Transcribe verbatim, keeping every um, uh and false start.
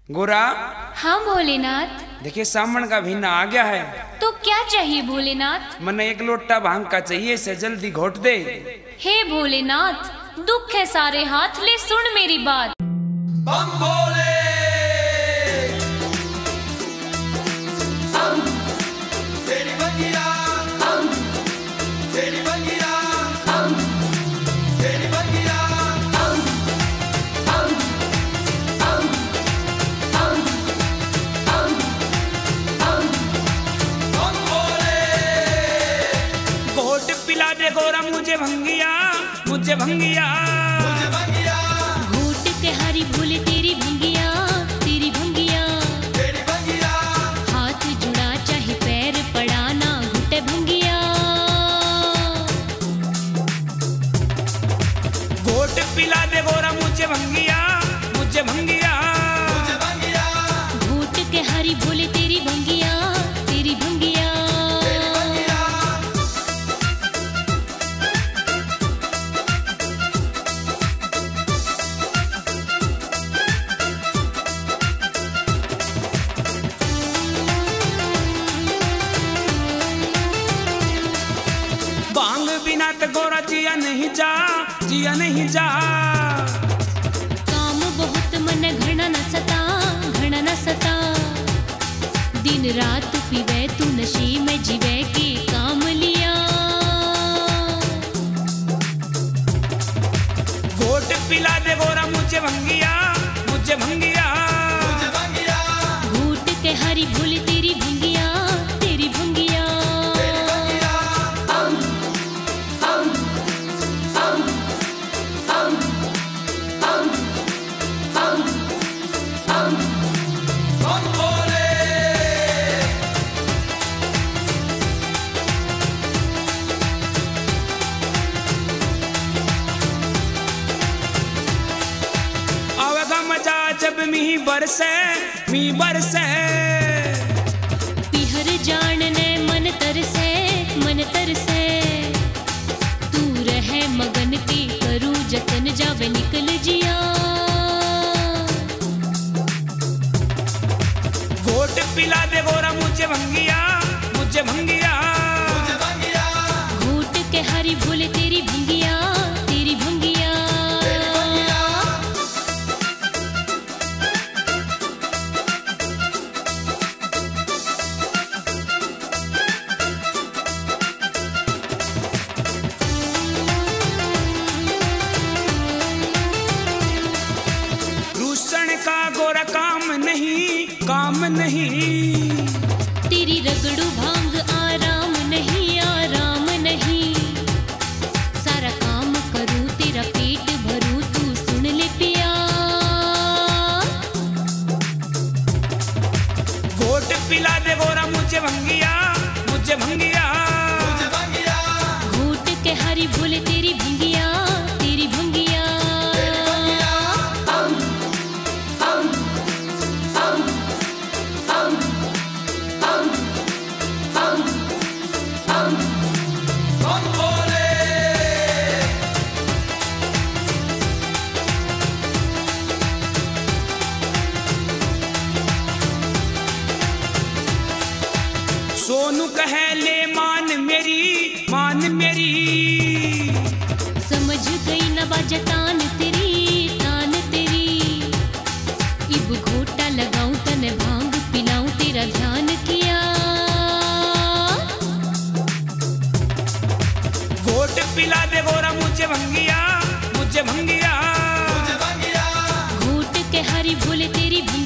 गोरा। हाँ भोलेनाथ। देखिए सावन का महीना आ गया है, तो क्या चाहिए भोलेनाथ? मने एक लोटा भांग का चाहिए, से जल्दी घोट दे। हे भोलेनाथ, दुख है सारे हाथ, ले सुन मेरी बात। बम भोले हम तेरी बगिया, हम तेरी बगिया, हम तेरी बगिया, हम हम हम हम हम हम बम भोले। घोट पिला दे गोरा मुझे भंगिया, मुझे भंगिया, मुझे बगिया, घूट के हरी भूले तेरी भंगिया, तेरी भंगिया, तेरी बगिया, हाथ जुड़ा चाहे पैर पड़ा ना घुटे भंगिया। घोट पिला दे गोरा मुझे भंगिया, मुझे भंगिया, मुझे बगिया, घूट के हरी भूले तेरी भंगिया, तेरी भंगिया। तेरी बगिया। भांग बिना तो गोरा जिया नहीं जा, जिया नहीं जा। काम बहुत मन घना न सता, घना न सता, दिन रात पीवे तू नशे में जीवे के काम लिया। घोट पिला दे गोरा मुझे भंगिया, मुझे भंगिया, मुझे बगिया, घूट के हरी भूल तेरी भंगिया, तेरी भंगिया। तेरी बगिया, हम हम हम हम हम हम हम बम भोले। आवेगा मजा जब मी बरसे, मी बरसे। पिहर जानने मन तरसे, मन तरसे, तू रहे मगन के करूं जतन जावे निकल जिया। घोट पिला दे गोरा मुझे भंगिया, मुझे भंगिया, मुझे बगिया, घूट के हरी भूल तेरी भंगिया, तेरी भंगिया। तेरी बगिया। रूसन का गोरा काम नहीं, काम नहीं। तेरी रगड़ू भांग आराम नहीं, आराम नहीं, सारा काम करूं तेरा पेट भरूं तू सुन ले पिया। घोट पिला दे गोरा मुझे भंगिया, मुझे भंगिया, मुझे बगिया, घूट के हरी भूल तेरी भंगिया, तेरी भंगिया। तेरी बगिया, हम हम हम हम हम हम हम बम भोले। सोनू कहे ले मान मेरी, मान मेरी। समझ गई न बाजा तान तेरी, तान तेरी, इब घोटा लगाऊं तने भांग पिलाऊं तेरा ध्यान किया। घोट पिला दे गोरा मुझे भंगिया, मुझे भंगिया, मुझे बगिया, घूट के हरी भूल तेरी भंगिया,